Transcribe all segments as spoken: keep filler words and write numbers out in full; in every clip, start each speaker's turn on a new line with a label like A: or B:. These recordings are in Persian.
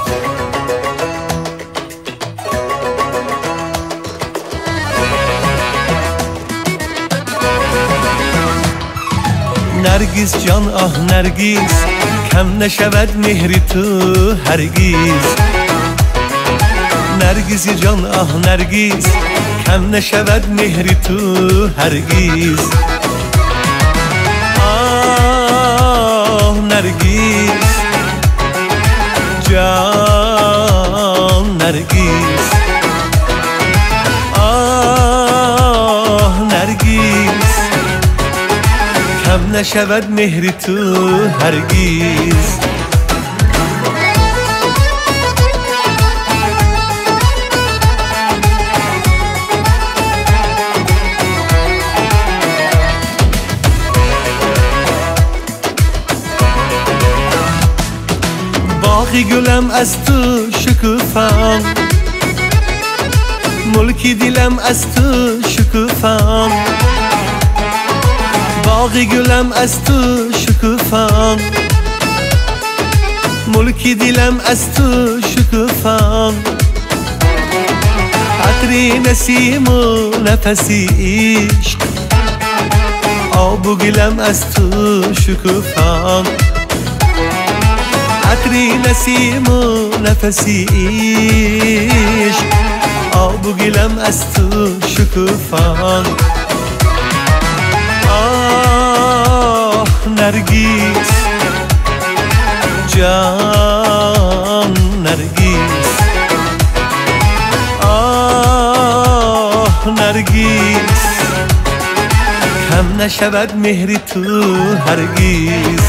A: نرگس جان آه نرگس، کم نشود مهری تو هرگز. نرگس جان آه نرگس، کم نشود مهری تو هرگز. آه نرگس جان نرگس، آه نرگس کم نشود مهری تو هرگز. باغی گلم از تو شکوفم، ملکی دلم از تو شکوفم. باغی گلم از تو شکوفم، ملکی دلم از تو شکوفم. عطری نسیم و نفسی عشق، آب و گلم از تو شکوفم. عطری نسیم و نفسی عشق، آب و گلم از تو شکوفم. آه نرگس جان نرگس، آه نرگس کم نشود مهری تو هرگز.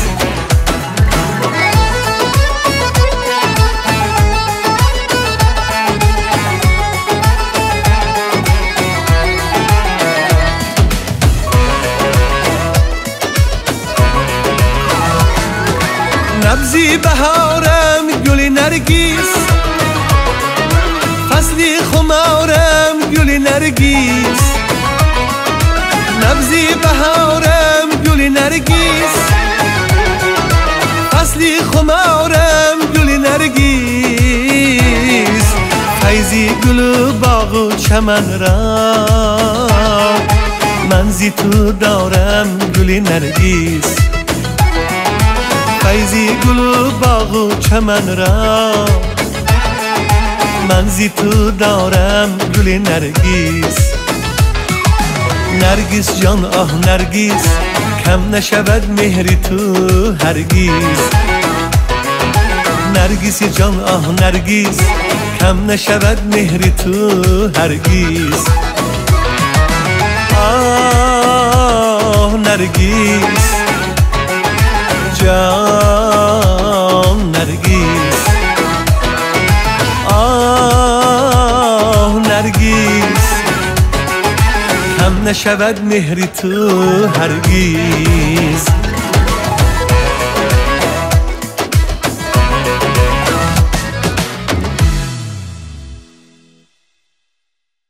A: نبضی بهارم گل نرگس، فصلی خمارم گل نرگس. نبضی بهارم گل نرگس، فصلی خمارم گل نرگس. فیضی گل و باغ و چمن را من زی تو دارم گل نرگس. فیضی گل و باغ و چمن را من زی تو دارم گل نرگس. نرگس جان آه نرگس، کم نشود مهری تو هرگز. نرگس جان آه نرگس، کم نشود مهری تو هرگز. آه نرگس جان نرگس، آه نرگس کم نشود مهری تو هرگز.